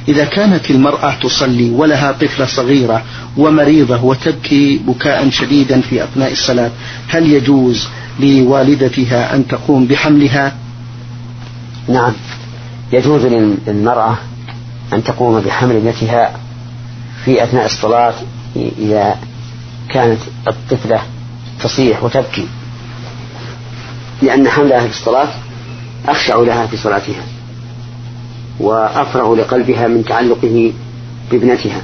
إذا كانت المرأة تصلي ولها طفلة صغيرة ومريضة وتبكي بكاء شديدا في أثناء الصلاة، هل يجوز لوالدتها أن تقوم بحملها؟ نعم، يجوز للمرأة أن تقوم بحمل ابنتها في أثناء الصلاة إذا كانت الطفلة تصيح وتبكي، لأن حملها في الصلاة أخشع لها في صلاتها وأفرغ لقلبها من تعلقه بابنتها،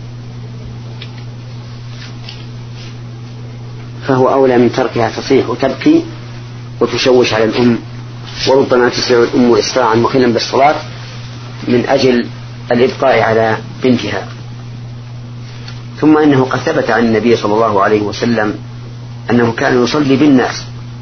فهو أولى من تركها تصيح وتبكي وتشوش على الأم، وربما تسرع الأم إسراعا مخلا بالصلاة من أجل الإبقاء على بنتها. ثم إنه قد ثبت عن النبي صلى الله عليه وسلم أنه كان يصلي بالناس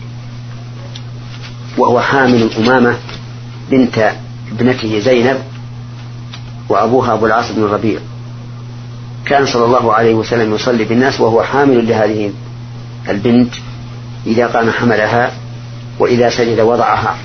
وهو حامل أمامة بنت ابنته زينب وأبوها أبو العاص بن الربيع، كان صلى الله عليه وسلم يصلي بالناس وهو حامل لهذه البنت، إذا قام حملها وإذا سجد وضعها.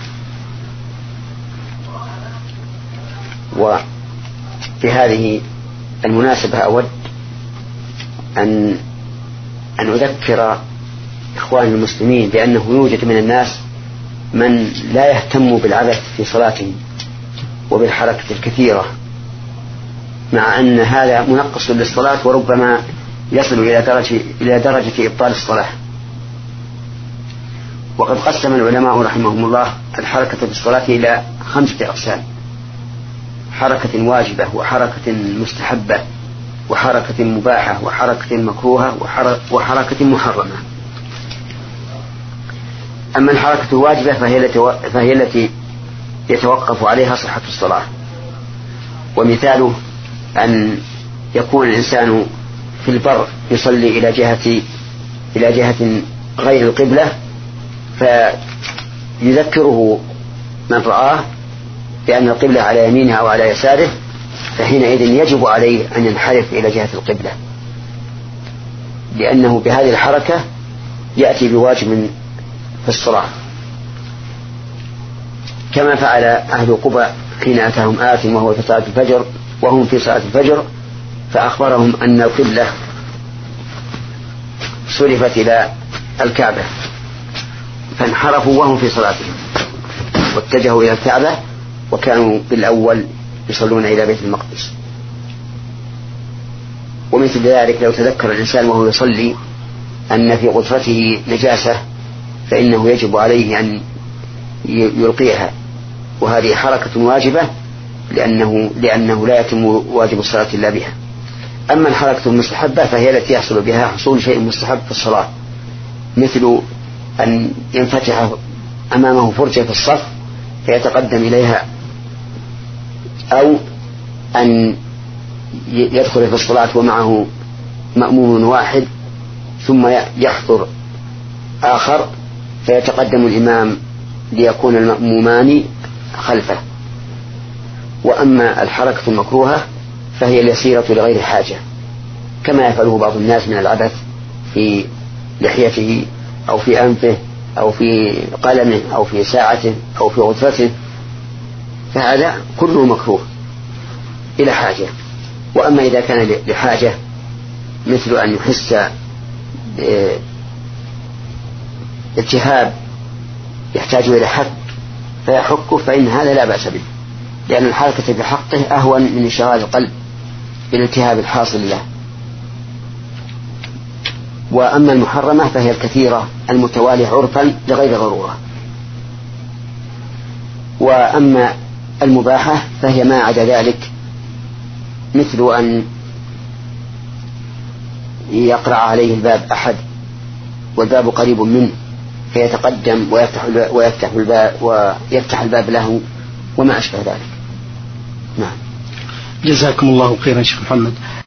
وفي هذه المناسبة أود أن أذكر إخواني المسلمين بأنه يوجد من الناس من لا يهتم بالعبث في صلاتهم وبالحركة الكثيرة، مع أن هذا منقص للصلاة وربما يصل إلى درجة إبطال الصلاة. وقد قسم العلماء رحمهم الله الحركة في الصلاة إلى 5 أقسام: حركة واجبة، وحركة مستحبة، وحركة مباحة، وحركة مكروهة، وحركة محرمة. أما الحركة الواجبة فهي التي يتوقف عليها صحة الصلاة، ومثاله أن يكون الإنسان في البر يصلي إلى جهة غير القبلة، فيذكره من رآه بأن القبلة على يمينه أو على يساره، فحينئذ يجب عليه أن ينحرف إلى جهة القبلة، لأنه بهذه الحركة يأتي بواجب في الصلاة، كما فعل أهل قباء حين أتاهم آت وهم في صلاة الفجر فأخبرهم أن القبلة صرفت إلى الكعبة، فانحرفوا وهم في صلاتهم واتجهوا إلى الكعبة، وكانوا بالأول يصلون إلى بيت المقدس. ومثل ذلك لو تذكر الإنسان وهو يصلي أن في غرفته نجاسة فإنه يجب عليه أن يلقيها، وهذه حركة واجبة لأنه لا يتم واجب الصلاة إلا بها. أما الحركة المستحبة فهي التي يحصل بها حصول شيء مستحب في الصلاة، مثل أن ينفتح أمامه فرجة في الصف فيتقدم إليها، أو أن يدخل في الصلاة ومعه مأموم واحد ثم يحضر آخر فيتقدم الإمام ليكون المأمومان خلفه. وأما الحركة المكروهة فهي اليسيرة لغير حاجة، كما يفعله بعض الناس من العبث في لحيته أو في أنفه أو في قلمه أو في ساعته أو في غرفته، فهذا كله مكروه إلى حاجة. وأما إذا كان لحاجة مثل أن يحس التهاب يحتاج إلى حك فيحكه، فإن هذا لا بأس به، لأن الحركة بحقه أهون من انشغال القلب بالالتهاب الحاصل له. وأما المحرمة فهي الكثيرة المتوالية عرفا لغير ضرورة. وأما المباحة فهي ما عدا ذلك، مثل أن يقرع عليه الباب أحد والباب قريب منه فيتقدم ويفتح الباب له وما أشبه ذلك. نعم. جزاكم الله خيرا شيخ محمد.